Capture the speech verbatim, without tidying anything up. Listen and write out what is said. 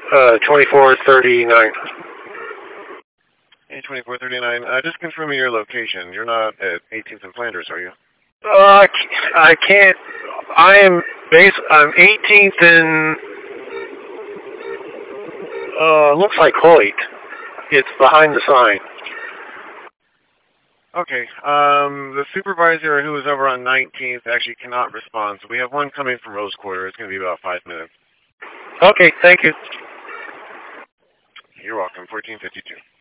Uh, twenty-four thirty-nine. A twenty-four thirty-nine. Uh, just confirming your location. You're not at eighteenth and Flanders, are you? Uh, I can't. I am base. I'm eighteenth and uh, looks like Hoyt. It's behind the sign. Okay. Um, the supervisor who is over on nineteenth actually cannot respond, so we have one coming from Rose Quarter. It's going to be about five minutes. Okay, thank you. You're welcome. fourteen fifty-two.